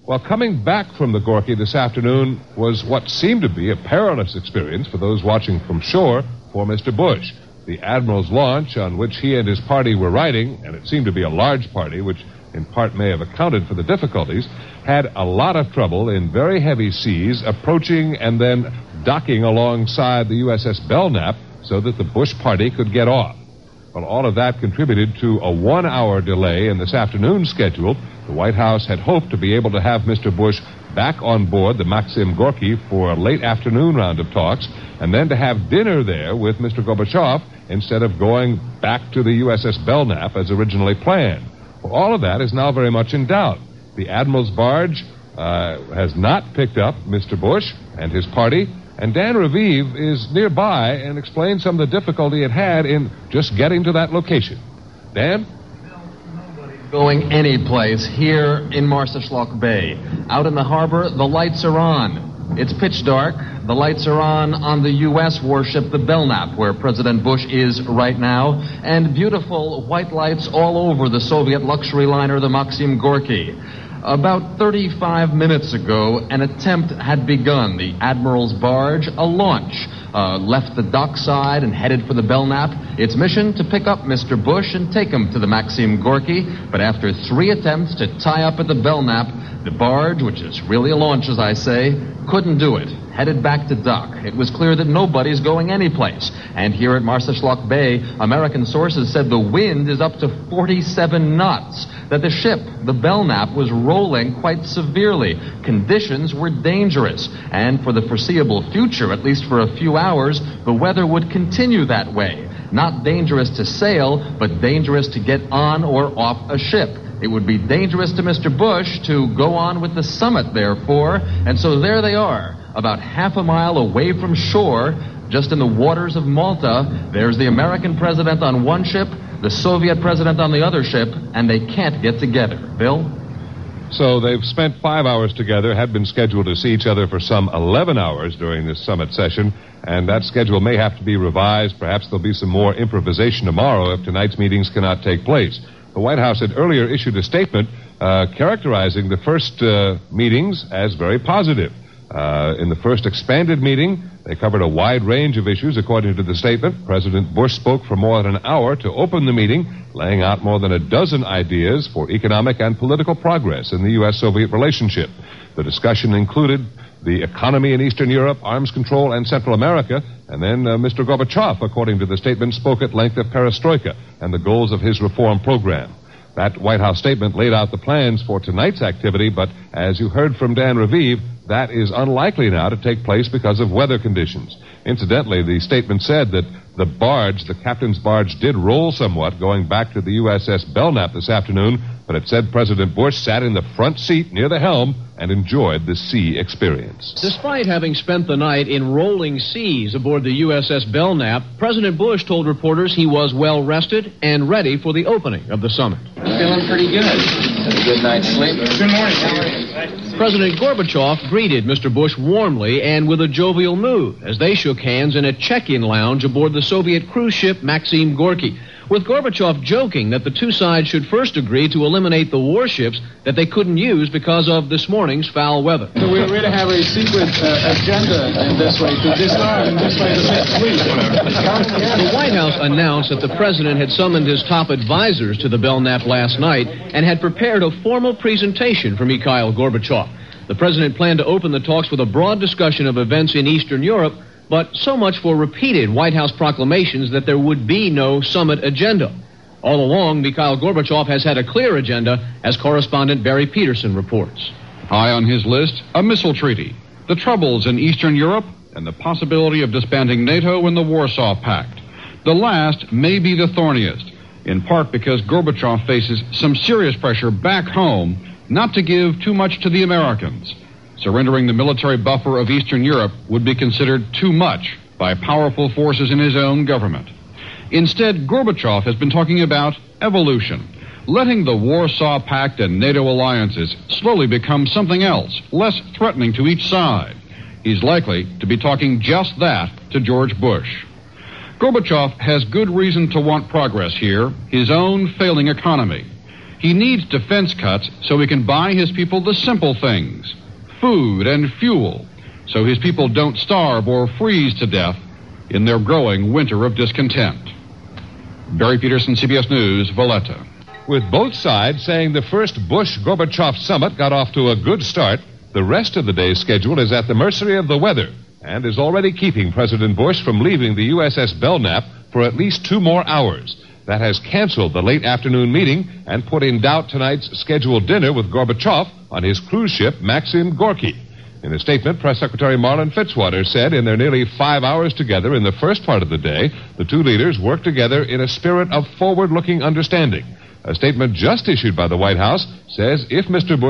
Well, coming back from the Gorky this afternoon was what seemed to be a perilous experience for those watching from shore for Mr. Bush. The Admiral's launch, on which he and his party were riding, and it seemed to be a large party, which in part may have accounted for the difficulties, had a lot of trouble in very heavy seas approaching and then docking alongside the USS Belknap so that the Bush party could get off. Well, all of that contributed to a 1-hour delay in this afternoon's schedule. The White House had hoped to be able to have Mr. Bush back on board the Maxim Gorky for a late afternoon round of talks, and then to have dinner there with Mr. Gorbachev instead of going back to the USS Belknap as originally planned. Well, all of that is now very much in doubt. The Admiral's barge has not picked up Mr. Bush and his party, and Dan Raviv is nearby and explains some of the difficulty it had in just getting to that location. Dan? Nobody's going anyplace here in Marsaxlokk Bay. Out in the harbor, the lights are on. It's pitch dark. The lights are on the U.S. warship, the Belknap, where President Bush is right now, and beautiful white lights all over the Soviet luxury liner, the Maxim Gorky. About 35 minutes ago, an attempt had begun. The Admiral's barge, a launch, left the dockside and headed for the Belknap. Its mission to pick up Mr. Bush and take him to the Maxim Gorky. But after 3 attempts to tie up at the Belknap, the barge, which is really a launch, as I say, couldn't do it. Headed back to dock. It was clear that nobody's going anyplace. And here at Marsaxlokk Bay, American sources said the wind is up to 47 knots. That the ship, the Belknap, was rolling quite severely. Conditions were dangerous. And for the foreseeable future, at least for a few hours, the weather would continue that way. Not dangerous to sail, but dangerous to get on or off a ship. It would be dangerous to Mr. Bush to go on with the summit, therefore. And so there they are, about half a mile away from shore, just in the waters of Malta. There's the American president on one ship, the Soviet president on the other ship, and they can't get together. Bill? So they've spent 5 hours together, had been scheduled to see each other for some 11 hours during this summit session, and that schedule may have to be revised. Perhaps there'll be some more improvisation tomorrow if tonight's meetings cannot take place. The White House had earlier issued a statement characterizing the first meetings as very positive. In the first expanded meeting, they covered a wide range of issues, according to the statement. President Bush spoke for more than an hour to open the meeting, laying out more than a dozen ideas for economic and political progress in the U.S.-Soviet relationship. The discussion included the economy in Eastern Europe, arms control, and Central America. And then Mr. Gorbachev, according to the statement, spoke at length of perestroika and the goals of his reform program. That White House statement laid out the plans for tonight's activity, but as you heard from Dan Raviv, that is unlikely now to take place because of weather conditions. Incidentally, the statement said that the barge, the captain's barge, did roll somewhat going back to the USS Belknap this afternoon, but it said President Bush sat in the front seat near the helm and enjoyed the sea experience. Despite having spent the night in rolling seas aboard the USS Belknap, President Bush told reporters he was well rested and ready for the opening of the summit. Feeling pretty good. Had a good night's sleep. Good morning. How are you? President Gorbachev greeted Mr. Bush warmly and with a jovial mood as they shook hands in a check-in lounge aboard the Soviet cruise ship Maxim Gorky, with Gorbachev joking that the two sides should first agree to eliminate the warships that they couldn't use because of this morning's foul weather. So we really have a secret agenda in this way, to disarm in this way the next week. The White House announced that the president had summoned his top advisors to the Belknap last night and had prepared a formal presentation for Mikhail Gorbachev. The president planned to open the talks with a broad discussion of events in Eastern Europe, but so much for repeated White House proclamations that there would be no summit agenda. All along, Mikhail Gorbachev has had a clear agenda, as correspondent Barry Peterson reports. High on his list, a missile treaty, the troubles in Eastern Europe, and the possibility of disbanding NATO and the Warsaw Pact. The last may be the thorniest, in part because Gorbachev faces some serious pressure back home not to give too much to the Americans. Surrendering the military buffer of Eastern Europe would be considered too much by powerful forces in his own government. Instead, Gorbachev has been talking about evolution, letting the Warsaw Pact and NATO alliances slowly become something else, less threatening to each side. He's likely to be talking just that to George Bush. Gorbachev has good reason to want progress here, his own failing economy. He needs defense cuts so he can buy his people the simple things, food and fuel, so his people don't starve or freeze to death in their growing winter of discontent. Barry Peterson, CBS News, Valletta. With both sides saying the first Bush-Gorbachev summit got off to a good start, the rest of the day's schedule is at the mercy of the weather and is already keeping President Bush from leaving the USS Belknap for at least 2 more hours. That has canceled the late afternoon meeting and put in doubt tonight's scheduled dinner with Gorbachev on his cruise ship Maxim Gorky. In a statement, Press Secretary Marlin Fitzwater said in their nearly 5 hours together in the first part of the day, the two leaders worked together in a spirit of forward-looking understanding. A statement just issued by the White House says that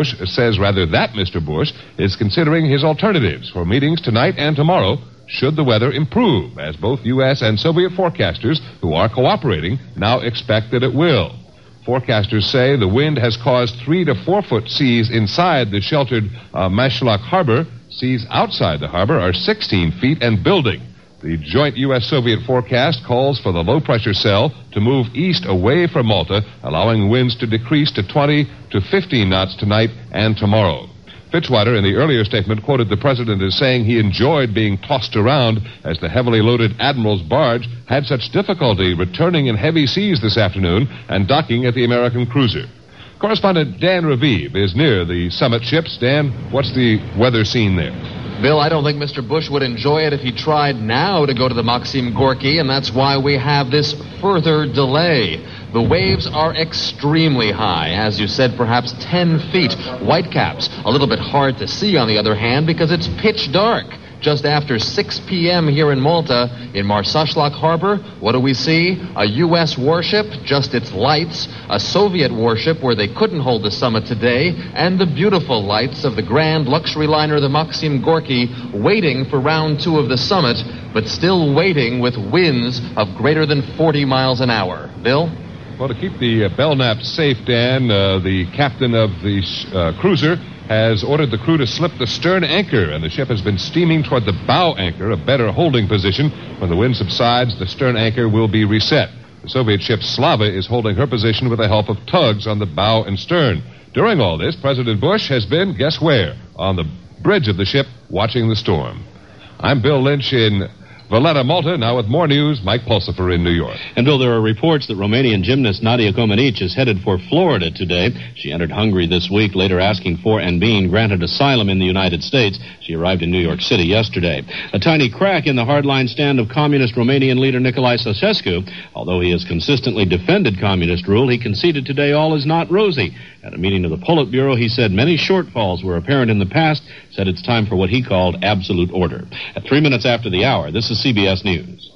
Mr. Bush is considering his alternatives for meetings tonight and tomorrow should the weather improve, as both U.S. and Soviet forecasters who are cooperating now expect that it will. Forecasters say the wind has caused 3 to 4 foot seas inside the sheltered Mashlak Harbor. Seas outside the harbor are 16 feet and building. The joint U.S.-Soviet forecast calls for the low-pressure cell to move east away from Malta, allowing winds to decrease to 20 to 15 knots tonight and tomorrow. Fitzwater, in the earlier statement, quoted the president as saying he enjoyed being tossed around as the heavily loaded Admiral's barge had such difficulty returning in heavy seas this afternoon and docking at the American cruiser. Correspondent Dan Raviv is near the summit ships. Dan, what's the weather scene there? Bill, I don't think Mr. Bush would enjoy it if he tried now to go to the Maxim Gorky, and that's why we have this further delay. The waves are extremely high, as you said, perhaps 10 feet. Whitecaps, a little bit hard to see, on the other hand, because it's pitch dark. Just after 6 p.m. here in Malta, in Marsashlak Harbor, what do we see? A U.S. warship, just its lights, a Soviet warship where they couldn't hold the summit today, and the beautiful lights of the grand luxury liner, the Maxim Gorky, waiting for round 2 of the summit, but still waiting with winds of greater than 40 miles an hour. Bill? Well, to keep the Belknap safe, Dan, the captain of the cruiser has ordered the crew to slip the stern anchor, and the ship has been steaming toward the bow anchor, a better holding position. When the wind subsides, the stern anchor will be reset. The Soviet ship Slava is holding her position with the help of tugs on the bow and stern. During all this, President Bush has been, guess where? On the bridge of the ship, watching the storm. I'm Bill Lynch in Valletta, Malta. Now with more news, Mike Pulsifer in New York. And Bill, there are reports that Romanian gymnast Nadia Comaneci is headed for Florida today. She entered Hungary this week, later asking for and being granted asylum in the United States. She arrived in New York City yesterday. A tiny crack in the hardline stand of communist Romanian leader Nicolae Ceausescu. Although he has consistently defended communist rule, he conceded today all is not rosy. At a meeting of the Politburo, he said many shortfalls were apparent in the past, said it's time for what he called absolute order. At 3 minutes after the hour, this is CBS News.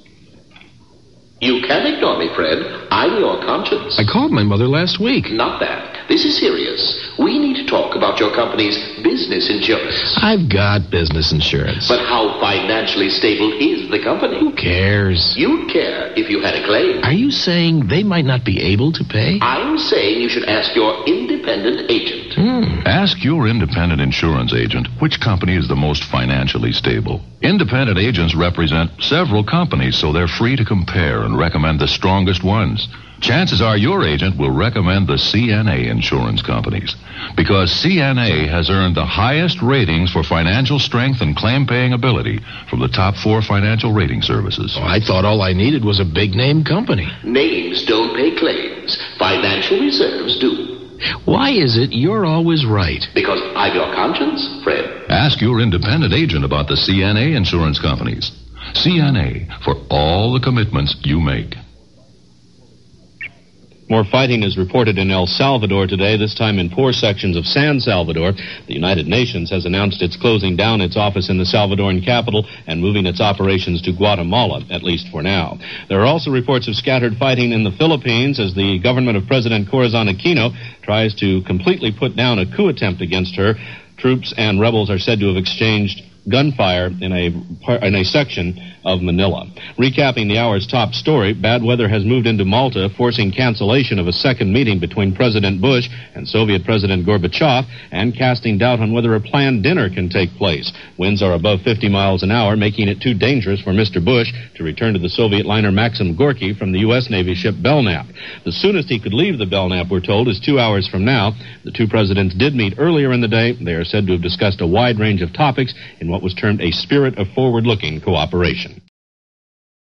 You can't ignore me, Fred. I'm your conscience. I called my mother last week. Not that. This is serious. We need to talk about your company's business insurance. I've got business insurance. But how financially stable is the company? Who cares? You'd care if you had a claim. Are you saying they might not be able to pay? I'm saying you should ask your independent agent. Ask your independent insurance agent which company is the most financially stable. Independent agents represent several companies, so they're free to compare and recommend the strongest ones. Chances are your agent will recommend the CNA insurance companies because CNA has earned the highest ratings for financial strength and claim-paying ability from the top 4 financial rating services. Oh, I thought all I needed was a big-name company. Names don't pay claims. Financial reserves do. Why is it you're always right? Because I'm your conscience, Fred. Ask your independent agent about the CNA insurance companies. CNA, for all the commitments you make. More fighting is reported in El Salvador today, this time in poor sections of San Salvador. The United Nations has announced it's closing down its office in the Salvadoran capital and moving its operations to Guatemala, at least for now. There are also reports of scattered fighting in the Philippines as the government of President Corazon Aquino tries to completely put down a coup attempt against her. Troops and rebels are said to have exchanged gunfire in a section of Manila. Recapping the hour's top story, bad weather has moved into Malta, forcing cancellation of a second meeting between President Bush and Soviet President Gorbachev, and casting doubt on whether a planned dinner can take place. Winds are above 50 miles an hour, making it too dangerous for Mr. Bush to return to the Soviet liner Maxim Gorky from the U.S. Navy ship Belknap. The soonest he could leave the Belknap, we're told, is 2 hours from now. The two presidents did meet earlier in the day. They are said to have discussed a wide range of topics in what was termed a spirit of forward-looking cooperation.